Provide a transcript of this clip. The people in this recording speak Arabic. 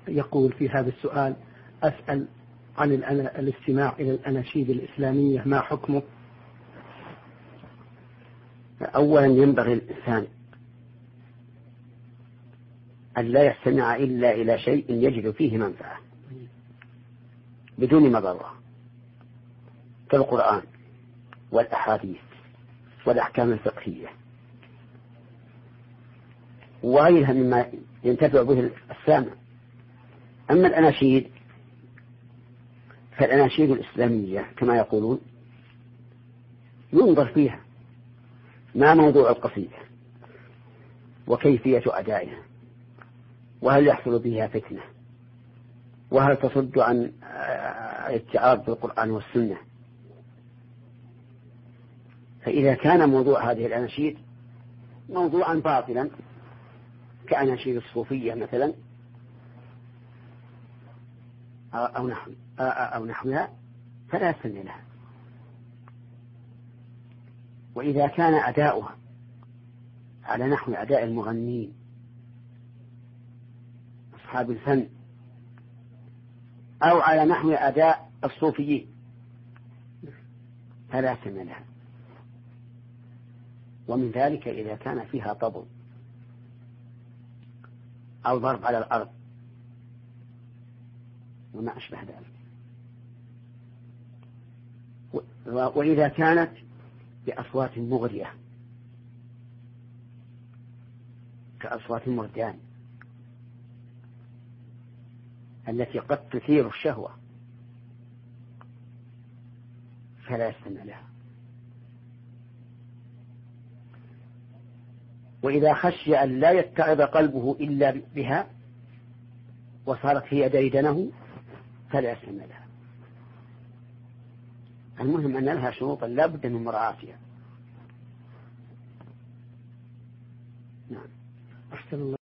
يقول في هذا السؤال: أسأل عن الاستماع إلى الأناشيد الإسلامية، ما حكمه؟ أولا ينبغي الإنسان أن لا يستمع إلا إلى شيء يجد فيه منفعة بدون مضرة، كالقرآن والأحاديث والأحكام الفقهية وغيرها مما ينتفع به السامع. أما الأناشيد فالأناشيد الإسلامية كما يقولون ينظر فيها ما موضوع القصيدة وكيفية أدائها، وهل يحصل بها فتنة، وهل تصد عن الاتعاب بالقرآن والسنة. فإذا كان موضوع هذه الأناشيد موضوعا باطلا كأناشيد الصوفية مثلا أو نحوها فلا يستمع لها. وإذا كان أداؤها على نحو أداء المغنين أصحاب الفن أو على نحو أداء الصوفيين فلا يستمع لها. ومن ذلك إذا كان فيها طبل أو ضرب على الأرض وما أشبه ذلك. وإذا كانت بأصوات مغرية كأصوات المردان التي قد تثير الشهوة فلا يستمع لها. وإذا خشي أن لا يتعظ قلبه إلا بها وصارت هي ديدنه فلا يستمع لها. المهم أن لها شروطا لا بد من مراعاتها. نعم. أحسن الله.